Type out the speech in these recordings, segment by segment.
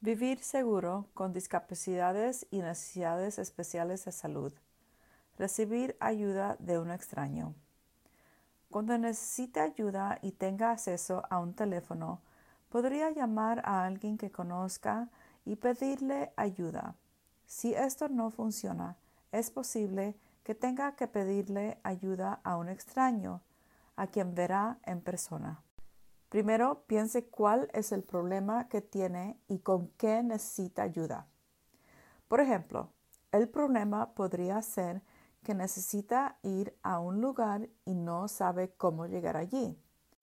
Vivir seguro con discapacidades y necesidades especiales de salud. Recibir ayuda de un extraño. Cuando necesite ayuda y tenga acceso a un teléfono, podría llamar a alguien que conozca y pedirle ayuda. Si esto no funciona, es posible que tenga que pedirle ayuda a un extraño, a quien verá en persona. Primero, piense cuál es el problema que tiene y con qué necesita ayuda. Por ejemplo, el problema podría ser que necesita ir a un lugar y no sabe cómo llegar allí.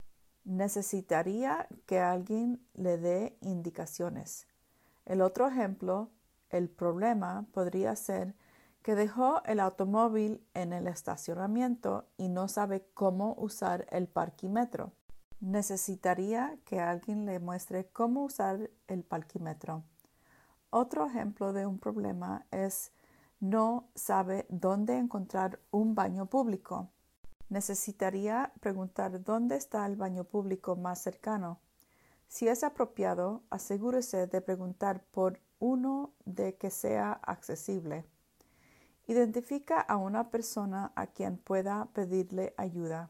Necesitaría que alguien le dé indicaciones. El otro ejemplo, el problema podría ser que dejó el automóvil en el estacionamiento y no sabe cómo usar el parquímetro. Necesitaría que alguien le muestre cómo usar el parquímetro. Otro ejemplo de un problema es no sabe dónde encontrar un baño público. Necesitaría preguntar dónde está el baño público más cercano. Si es apropiado, asegúrese de preguntar por uno de que sea accesible. Identifica a una persona a quien pueda pedirle ayuda.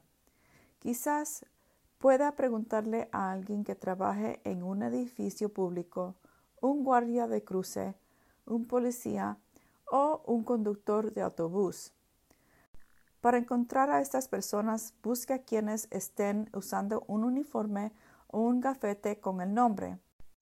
Quizás pueda preguntarle a alguien que trabaje en un edificio público, un guardia de cruce, un policía o un conductor de autobús. Para encontrar a estas personas, busque a quienes estén usando un uniforme o un gafete con el nombre.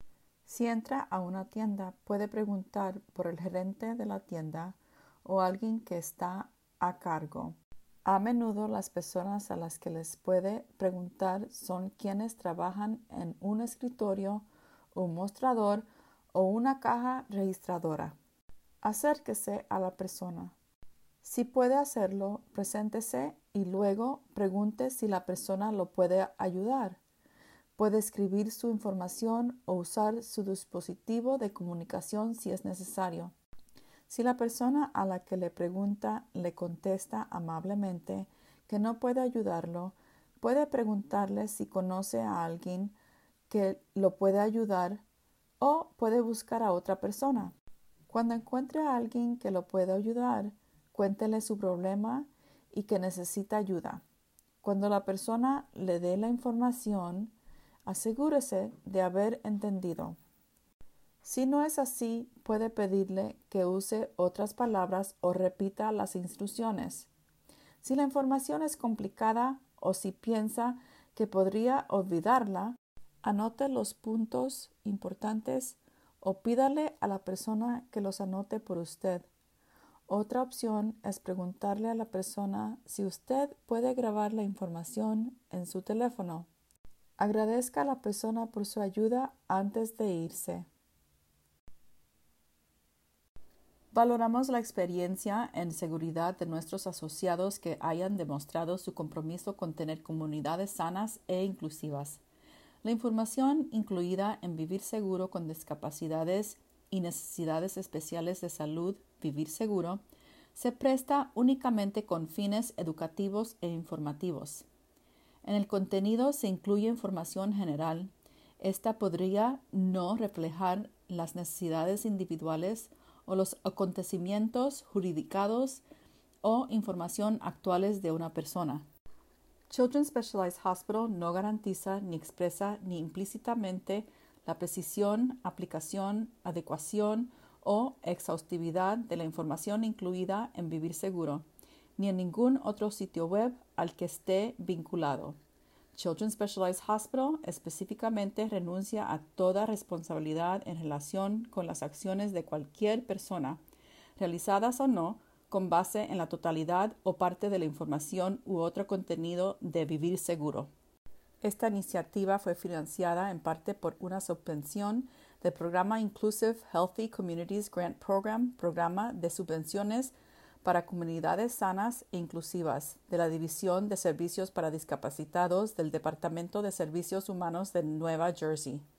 Si entra a una tienda, puede preguntar por el gerente de la tienda o alguien que está a cargo. A menudo las personas a las que les puede preguntar son quienes trabajan en un escritorio, un mostrador o una caja registradora. Acérquese a la persona. Si puede hacerlo, preséntese y luego pregunte si la persona lo puede ayudar. Puede escribir su información o usar su dispositivo de comunicación si es necesario. Si la persona a la que le pregunta le contesta amablemente que no puede ayudarlo, puede preguntarle si conoce a alguien que lo puede ayudar o puede buscar a otra persona. Cuando encuentre a alguien que lo pueda ayudar, cuéntele su problema y que necesita ayuda. Cuando la persona le dé la información, asegúrese de haber entendido. Si no es así, puede pedirle que use otras palabras o repita las instrucciones. Si la información es complicada o si piensa que podría olvidarla, anote los puntos importantes o pídale a la persona que los anote por usted. Otra opción es preguntarle a la persona si usted puede grabar la información en su teléfono. Agradezca a la persona por su ayuda antes de irse. Valoramos la experiencia en seguridad de nuestros asociados que hayan demostrado su compromiso con tener comunidades sanas e inclusivas. La información incluida en Vivir Seguro con Discapacidades y Necesidades Especiales de Salud, Vivir Seguro, se presta únicamente con fines educativos e informativos. En el contenido se incluye información general. Esta podría no reflejar las necesidades individuales o los acontecimientos jurídicos o información actuales de una persona. Children's Specialized Hospital no garantiza ni expresa ni implícitamente la precisión, aplicación, adecuación o exhaustividad de la información incluida en Vivir Seguro, ni en ningún otro sitio web al que esté vinculado. Children's Specialized Hospital específicamente renuncia a toda responsabilidad en relación con las acciones de cualquier persona, realizadas o no, con base en la totalidad o parte de la información u otro contenido de Vivir Seguro. Esta iniciativa fue financiada en parte por una subvención del programa Inclusive Healthy Communities Grant Program, programa de subvenciones para comunidades sanas e inclusivas de la División de Servicios para Discapacitados del Departamento de Servicios Humanos de Nueva Jersey.